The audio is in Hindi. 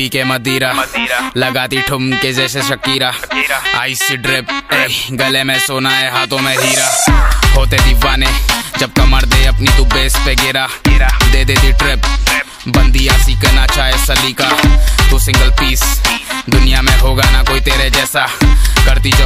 पी के मदिरा लगाती ठुमके जैसे शकीरा। आइस ड्रिप गले में सोना है हाथों में हीरा। होते दीवाने जब कमर दे अपनी तू बेस पे गिरा। दे देती ट्रिप बंदिया सीखना चाहे सलीका। तू सिंगल पीस दुनिया में होगा ना कोई तेरे जैसा। करती जो